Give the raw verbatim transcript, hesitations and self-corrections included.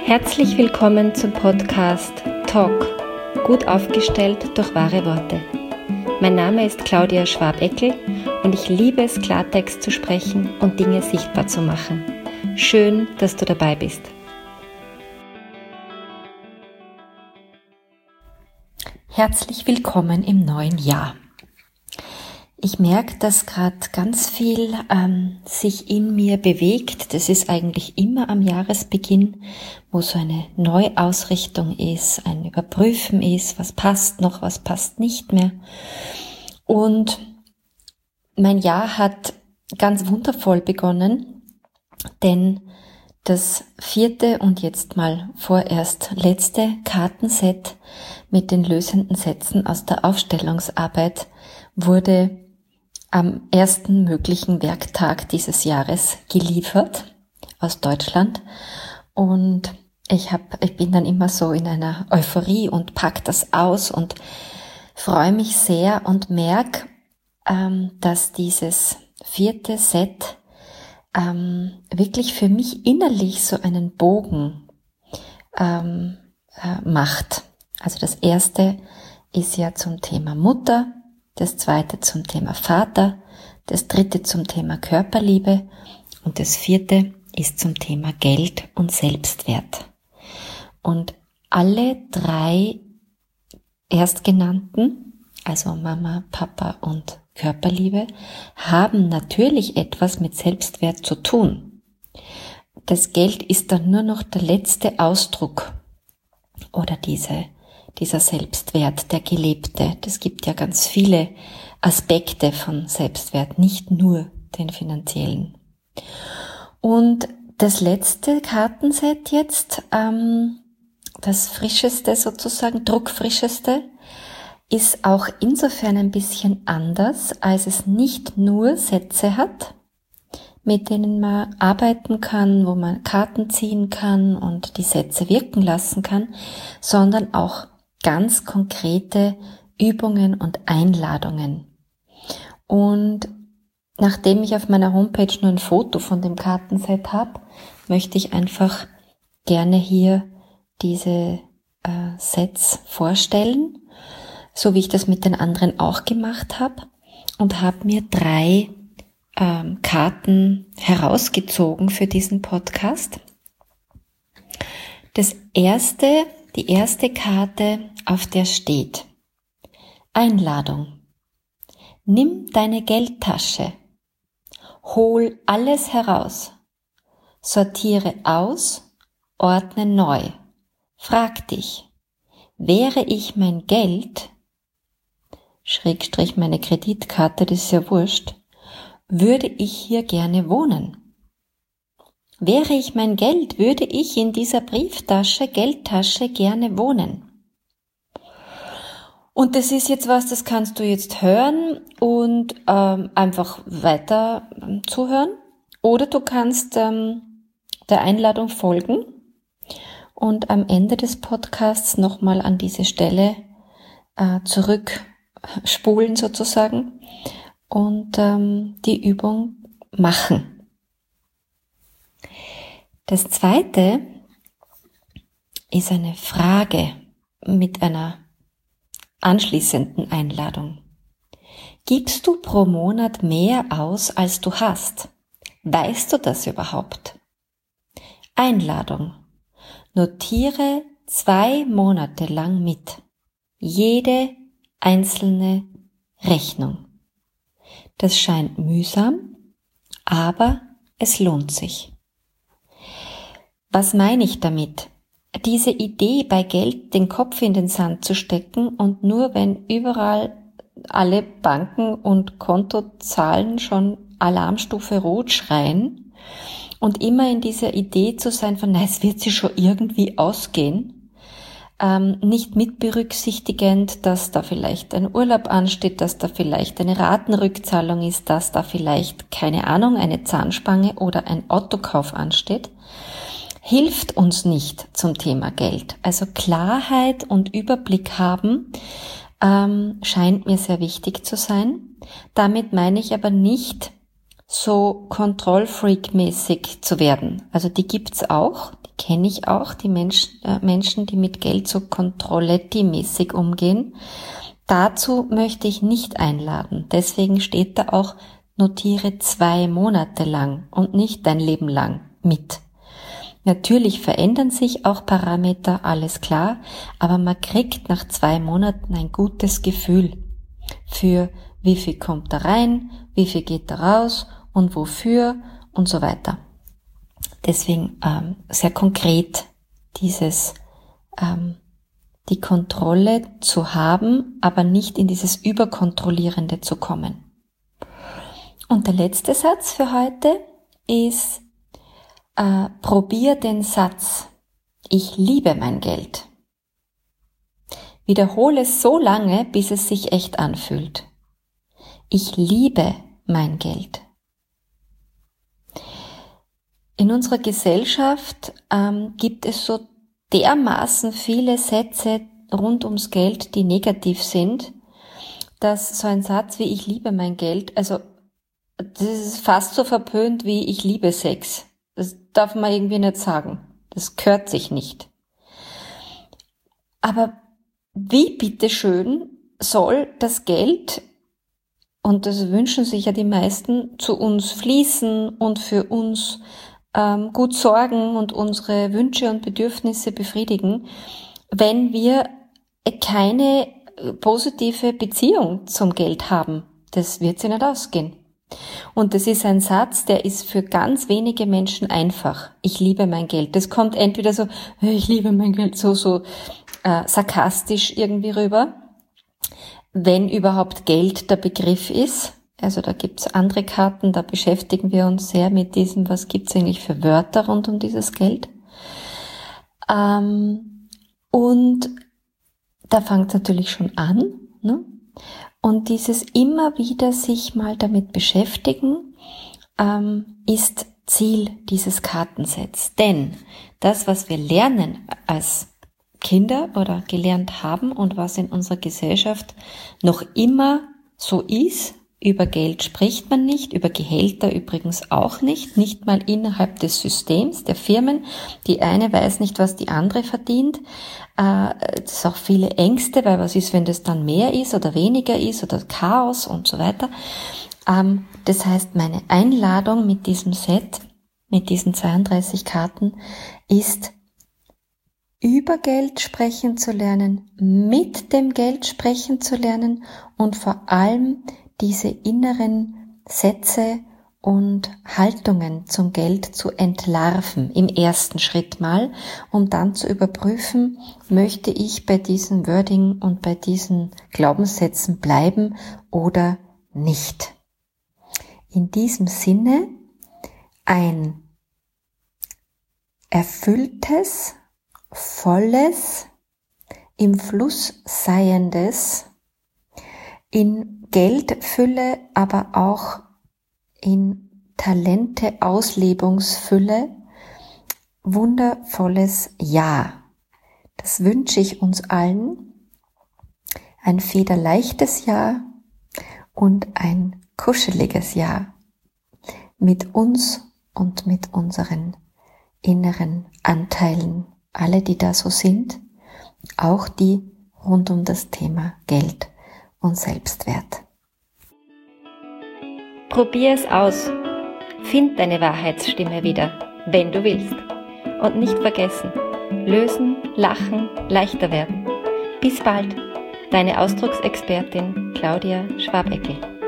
Herzlich willkommen zum Podcast Talk, gut aufgestellt durch wahre Worte. Mein Name ist Claudia Schwab-Eckel und ich liebe es, Klartext zu sprechen und Dinge sichtbar zu machen. Schön, dass du dabei bist. Herzlich willkommen im neuen Jahr. Ich merke, dass gerade ganz viel ähm, sich in mir bewegt. Das ist eigentlich immer am Jahresbeginn, wo so eine Neuausrichtung ist, ein Überprüfen ist, was passt noch, was passt nicht mehr. Und mein Jahr hat ganz wundervoll begonnen, denn das vierte und jetzt mal vorerst letzte Kartenset mit den lösenden Sätzen aus der Aufstellungsarbeit wurde am ersten möglichen Werktag dieses Jahres geliefert aus Deutschland. Und ich hab, ich bin dann immer so in einer Euphorie und pack das aus und freue mich sehr und merke, ähm, dass dieses vierte Set ähm, wirklich für mich innerlich so einen Bogen ähm, äh, macht. Also das erste ist ja zum Thema Mutter, das zweite zum Thema Vater, das dritte zum Thema Körperliebe und das vierte ist zum Thema Geld und Selbstwert. Und alle drei Erstgenannten, also Mama, Papa und Körperliebe, haben natürlich etwas mit Selbstwert zu tun. Das Geld ist dann nur noch der letzte Ausdruck oder diese dieser Selbstwert, der gelebte. Das gibt ja ganz viele Aspekte von Selbstwert, nicht nur den finanziellen. Und das letzte Kartenset jetzt, ähm, das frischeste sozusagen, druckfrischeste, ist auch insofern ein bisschen anders, als es nicht nur Sätze hat, mit denen man arbeiten kann, wo man Karten ziehen kann und die Sätze wirken lassen kann, sondern auch ganz konkrete Übungen und Einladungen. Und nachdem ich auf meiner Homepage nur ein Foto von dem Kartenset habe, möchte ich einfach gerne hier diese äh, Sets vorstellen, so wie ich das mit den anderen auch gemacht habe, und habe mir drei ähm, Karten herausgezogen für diesen Podcast. Das erste Die erste Karte, auf der steht: Einladung. Nimm deine Geldtasche. Hol alles heraus. Sortiere aus, ordne neu. Frag dich: Wäre ich mein Geld, Schrägstrich meine Kreditkarte, das ist ja wurscht, würde ich hier gerne wohnen? Wäre ich mein Geld, würde ich in dieser Brieftasche, Geldtasche gerne wohnen. Und das ist jetzt was, das kannst du jetzt hören und ähm, einfach weiter ähm, zuhören. Oder du kannst ähm, der Einladung folgen und am Ende des Podcasts nochmal an diese Stelle äh, zurückspulen sozusagen und ähm, die Übung machen. Das zweite ist eine Frage mit einer anschließenden Einladung. Gibst du pro Monat mehr aus, als du hast? Weißt du das überhaupt? Einladung. Notiere zwei Monate lang mit. Jede einzelne Rechnung. Das scheint mühsam, aber es lohnt sich. Was meine ich damit? Diese Idee, bei Geld den Kopf in den Sand zu stecken und nur wenn überall alle Banken und Kontozahlen schon Alarmstufe Rot schreien und immer in dieser Idee zu sein von, na, es wird sich schon irgendwie ausgehen, ähm, nicht mit berücksichtigend, dass da vielleicht ein Urlaub ansteht, dass da vielleicht eine Ratenrückzahlung ist, dass da vielleicht, keine Ahnung, eine Zahnspange oder ein Autokauf ansteht, hilft uns nicht zum Thema Geld. Also Klarheit und Überblick haben ähm, scheint mir sehr wichtig zu sein. Damit meine ich aber nicht so Kontrollfreak-mäßig zu werden. Also die gibt's auch, die kenne ich auch, die Menschen, äh, Menschen, die mit Geld so Controletti-mäßig umgehen. Dazu möchte ich nicht einladen. Deswegen steht da auch, notiere zwei Monate lang und nicht dein Leben lang mit. Natürlich verändern sich auch Parameter, alles klar, aber man kriegt nach zwei Monaten ein gutes Gefühl für wie viel kommt da rein, wie viel geht da raus und wofür und so weiter. Deswegen ähm, sehr konkret dieses ähm, die Kontrolle zu haben, aber nicht in dieses Überkontrollierende zu kommen. Und der letzte Satz für heute ist, äh, probier den Satz, ich liebe mein Geld. Wiederhole es so lange, bis es sich echt anfühlt. Ich liebe mein Geld. In unserer Gesellschaft ähm, gibt es so dermaßen viele Sätze rund ums Geld, die negativ sind, dass so ein Satz wie ich liebe mein Geld, also das ist fast so verpönt wie ich liebe Sex. Das darf man irgendwie nicht sagen. Das gehört sich nicht. Aber wie bitteschön soll das Geld, und das wünschen sich ja die meisten, zu uns fließen und für uns ähm, gut sorgen und unsere Wünsche und Bedürfnisse befriedigen, wenn wir keine positive Beziehung zum Geld haben? Das wird sich nicht ausgehen. Und das ist ein Satz, der ist für ganz wenige Menschen einfach. Ich liebe mein Geld. Das kommt entweder so, ich liebe mein Geld, so, so äh, sarkastisch irgendwie rüber, wenn überhaupt Geld der Begriff ist. Also da gibt's andere Karten, da beschäftigen wir uns sehr mit diesem, was gibt's eigentlich für Wörter rund um dieses Geld. Ähm, und da fängt's natürlich schon an, ne? Und dieses immer wieder sich mal damit beschäftigen, ähm, ist Ziel dieses Kartensets. Denn das, was wir lernen als Kinder oder gelernt haben und was in unserer Gesellschaft noch immer so ist, über Geld spricht man nicht, über Gehälter übrigens auch nicht, nicht mal innerhalb des Systems der Firmen. Die eine weiß nicht, was die andere verdient. Es ist auch viele Ängste, weil was ist, wenn das dann mehr ist oder weniger ist oder Chaos und so weiter. Das heißt, meine Einladung mit diesem Set, mit diesen zweiunddreißig Karten, ist, über Geld sprechen zu lernen, mit dem Geld sprechen zu lernen und vor allem diese inneren Sätze und Haltungen zum Geld zu entlarven, im ersten Schritt mal, um dann zu überprüfen, möchte ich bei diesem Wording und bei diesen Glaubenssätzen bleiben oder nicht. In diesem Sinne ein erfülltes, volles, im Fluss seiendes, in Geldfülle, aber auch in Talente-Auslebungsfülle, wundervolles Jahr. Das wünsche ich uns allen. Ein federleichtes Jahr und ein kuscheliges Jahr mit uns und mit unseren inneren Anteilen, alle, die da so sind, auch die rund um das Thema Geld und Selbstwert. Probier es aus. Find deine Wahrheitsstimme wieder, wenn du willst. Und nicht vergessen, lösen, lachen, leichter werden. Bis bald, deine Ausdrucksexpertin Claudia Schwabeckel.